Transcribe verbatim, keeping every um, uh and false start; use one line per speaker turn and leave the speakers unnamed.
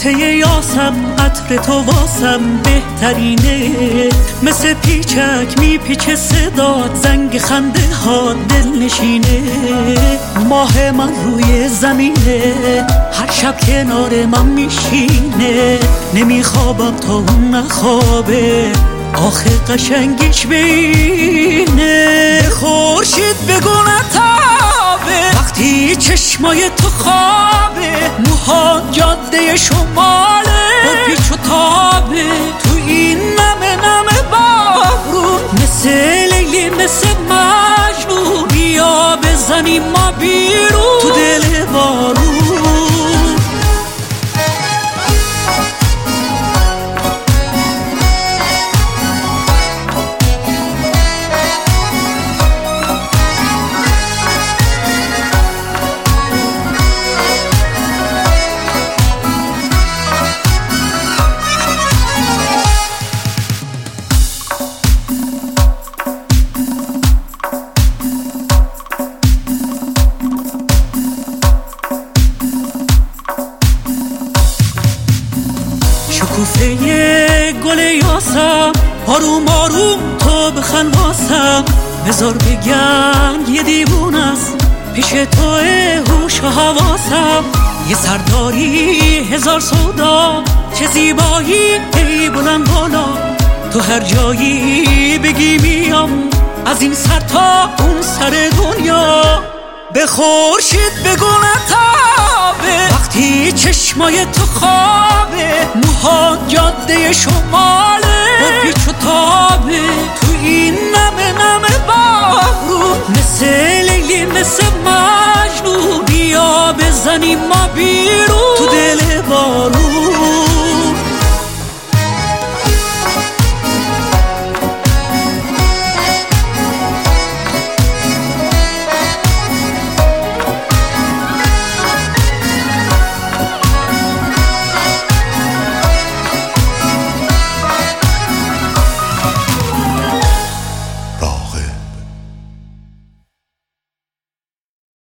نقطه یاسم، عطر تو واسم بهترینه. مثل پیچک میپیچه صدات، زنگ خنده ها دل نشینه. ماه من روی زمینه، هر شب کنار من میشینه. نمیخوابم تا اون نخوابه، آخه قشنگیش بینه. خورشید بگو نتابه وقتی چشمای تو خوابه. موها جاده شماله، با پیچ و تابه. تو این نمه نمه بارون، مثل لیلی مثل مجنون. بیا بزنیم ما بیرون تو دل بارون. شکوفه گل یاسم، آروم آروم تو بخند واسم. بذار بگم یه دیوون است، پیش توه هوش و حواسم. یه سرداری هزار سودا، چه زیبایی ای بلند بالا. تو هر جایی بگی میام، از این سر تا اون سر دنیا. به خورشید بگو نتابه وقتی چشمای تو خوابه. موها جاده شماله، با پیچ و تابه.